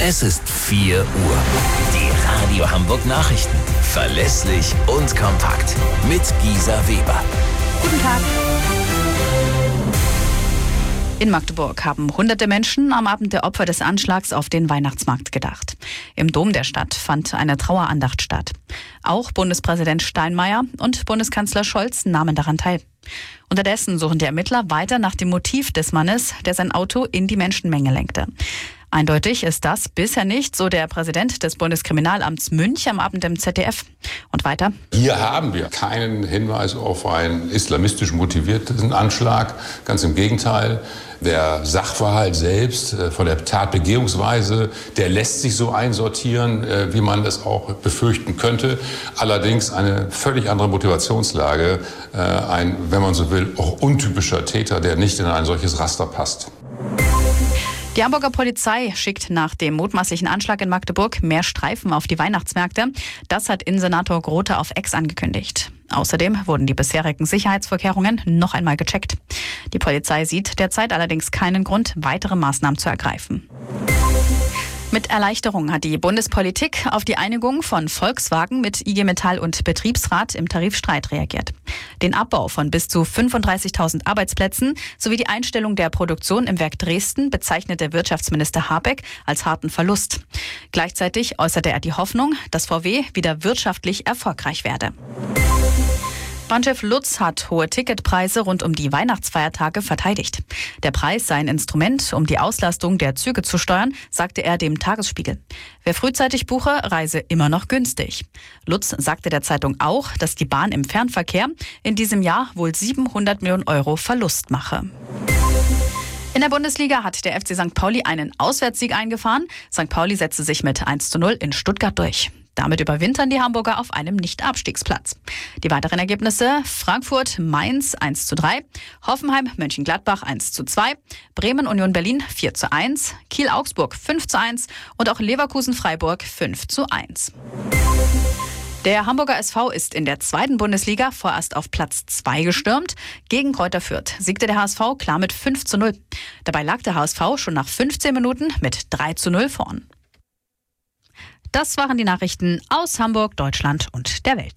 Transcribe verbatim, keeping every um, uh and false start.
Es ist vier Uhr. Die Radio Hamburg Nachrichten. Verlässlich und kompakt. Mit Gisa Weber. Guten Tag. In Magdeburg haben hunderte Menschen am Abend der Opfer des Anschlags auf den Weihnachtsmarkt gedacht. Im Dom der Stadt fand eine Trauerandacht statt. Auch Bundespräsident Steinmeier und Bundeskanzler Scholz nahmen daran teil. Unterdessen suchen die Ermittler weiter nach dem Motiv des Mannes, der sein Auto in die Menschenmenge lenkte. Eindeutig ist das bisher nicht, so der Präsident des Bundeskriminalamts Münch am Abend im Z D F. Und weiter: Hier haben wir keinen Hinweis auf einen islamistisch motivierten Anschlag. Ganz im Gegenteil. Der Sachverhalt selbst von der Tatbegehungsweise, der lässt sich so einsortieren, wie man es auch befürchten könnte. Allerdings eine völlig andere Motivationslage. Ein, wenn man so will, auch untypischer Täter, der nicht in ein solches Raster passt. Die Hamburger Polizei schickt nach dem mutmaßlichen Anschlag in Magdeburg mehr Streifen auf die Weihnachtsmärkte. Das hat Innensenator Grote auf X angekündigt. Außerdem wurden die bisherigen Sicherheitsvorkehrungen noch einmal gecheckt. Die Polizei sieht derzeit allerdings keinen Grund, weitere Maßnahmen zu ergreifen. Mit Erleichterung hat die Bundespolitik auf die Einigung von Volkswagen mit I G Metall und Betriebsrat im Tarifstreit reagiert. Den Abbau von bis zu fünfunddreißigtausend Arbeitsplätzen sowie die Einstellung der Produktion im Werk Dresden bezeichnete Wirtschaftsminister Habeck als harten Verlust. Gleichzeitig äußerte er die Hoffnung, dass V W wieder wirtschaftlich erfolgreich werde. Bahnchef Lutz hat hohe Ticketpreise rund um die Weihnachtsfeiertage verteidigt. Der Preis sei ein Instrument, um die Auslastung der Züge zu steuern, sagte er dem Tagesspiegel. Wer frühzeitig buche, reise immer noch günstig. Lutz sagte der Zeitung auch, dass die Bahn im Fernverkehr in diesem Jahr wohl siebenhundert Millionen Euro Verlust mache. In der Bundesliga hat der F C Sankt Pauli einen Auswärtssieg eingefahren. Sankt Pauli setzte sich mit eins zu null in Stuttgart durch. Damit überwintern die Hamburger auf einem Nicht-Abstiegsplatz. Die weiteren Ergebnisse: Frankfurt, Mainz eins zu drei, Hoffenheim, Mönchengladbach eins zu zwei, Bremen, Union Berlin vier zu eins, Kiel, Augsburg fünf zu eins und auch Leverkusen, Freiburg fünf zu eins. Der Hamburger S V ist in der zweiten Bundesliga vorerst auf Platz zwei gestürmt. Gegen Kräuter Fürth siegte der H S V klar mit fünf zu null. Dabei lag der H S V schon nach fünfzehn Minuten mit drei zu null vorn. Das waren die Nachrichten aus Hamburg, Deutschland und der Welt.